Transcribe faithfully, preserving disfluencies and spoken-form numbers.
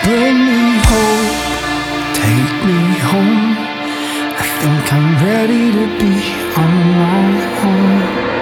Bring me home, take me home. I think I'm ready to be on my own.